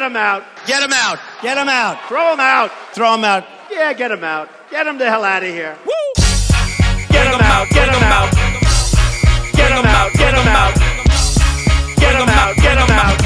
him out. Get him out. Get him out. Throw him out. Throw him out. Yeah, get him out. Get him the hell out of here. Woo! Get him out. Get him out. Get him out. Get him out. Get him out. Get him out.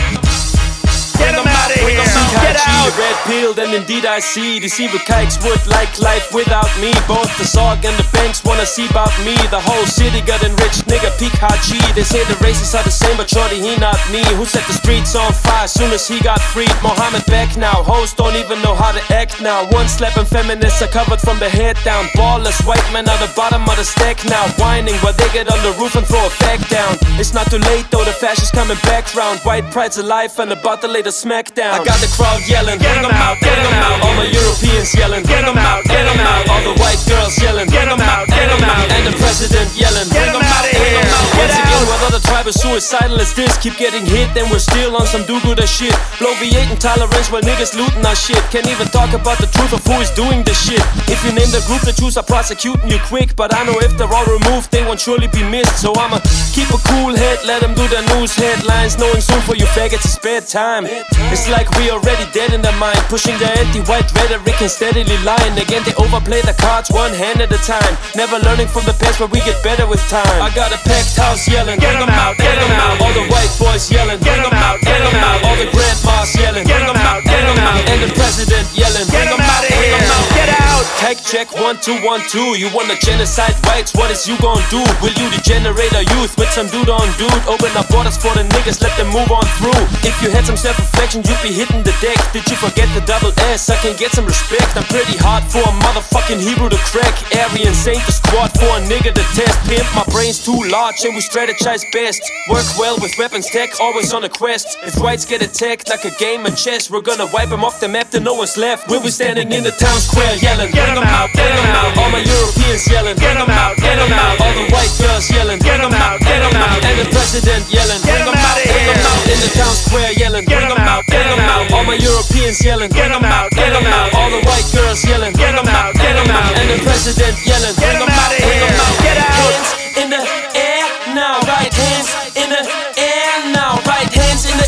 Get him out of here. Get out. Red pilled and indeed I see deceiver kikes would like life without me. Both the Zog and the banks wanna see about me. The whole city got enriched, nigga peak Haji. They say the races are the same, but shorty he not me. Who set the streets on fire soon as he got freed? Mohammed back now, hoes don't even know how to act now. One slapping feminists are covered from the head down. Ballless white men are the bottom of the stack now. Whining while they get on the roof and throw it back down. It's not too late though, the fascists coming back round. White pride's alive and about to lay the smack down. I got the crowd yelling, get him out, get him out. All the Europeans yelling, get him out, get him out. All the white girls yelling, get him out, get him out. And the president yelling, get him out of here. Once again, while other tribe is suicidal as this, keep getting hit, then we're still on some do-gooder shit. Blow V8 intolerance while niggas looting our shit. Can't even talk about the truth of who is doing the shit. If you name the group, the Jews are prosecuting you quick. But I know if they're all removed, they won't surely be missed. So I'ma keep a cool head, let them do the news headlines, knowing soon for you faggots it's bedtime. It's like we already dead in their mind, pushing the anti-white rhetoric and steadily lying. Again they overplay the cards one hand at a time, never learning from the past but we get better with time. I got a packed house yelling, get him out, get him out. All the white boys yelling, get him out, get him out. All the grandmas yelling, get him out, get him out. And the president yelling, get him out of here. Get out. Tech check 1 2 1 2. You wanna genocide whites? What is you gon' do? Will you degenerate our youth with some dude on dude? Open up borders for the niggas, let them move on through. If you had some self-reflection, you'd be hitting the deck. Did you forget the double S? I can get some respect. I'm pretty hard for a motherfucking Hebrew to crack. Aryans ain't the squad for a nigga to test. Pimp, my brain's too large and we strategize best. Work well with weapons tech, always on a quest. If whites get attacked like a game of chess, we're gonna wipe them off the map till no one's left. We'll be standing in the town square yelling, get him out, get him out. All my Europeans yelling, get him out, get him out. All the white girls yelling, get him out, get him out. And the president yelling, get him out of here. In the town square yelling, get him out, get him out. All my Europeans yelling, get him out, get him out. All the white girls yelling, get him out, get him out. And the president yelling, get him out of here. Get out. Hands in the air now, right hands in the air now, right hands in the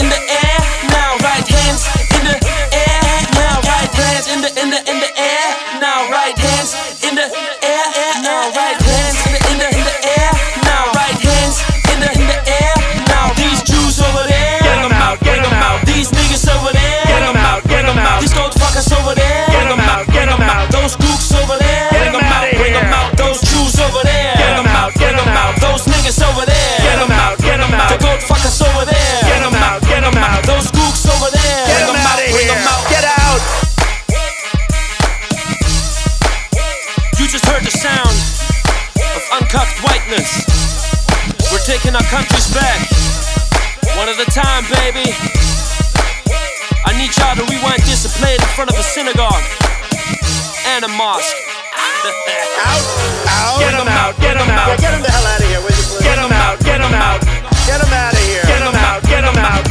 air now, right hands in the air now, right hands in the air now, right hands in the air now, right hands in the air now, right hands in the air now. These Jews over there, get them out, get them out. These niggas over there, get them out, get them out. These gold fuckers over there, get them out, get them out. Those gooks over there, get them out, bring them out. Those Jews over there, get them out, get them out. Those niggas over there, get them out, get them out. The gold fuckers over there, get them out, get them out. Those gooks over there, get them out of here. Get out. You just heard the sound of uncuffed whiteness. We're taking our countries back, one at a time, baby. I need y'all to rewind this and play it in front of a synagogue and a mosque. Out, out. Get him out, get him out. Yeah, get him the hell out of here, will you please? Get him out, get him out. Get him out of here. Get him out, get him out.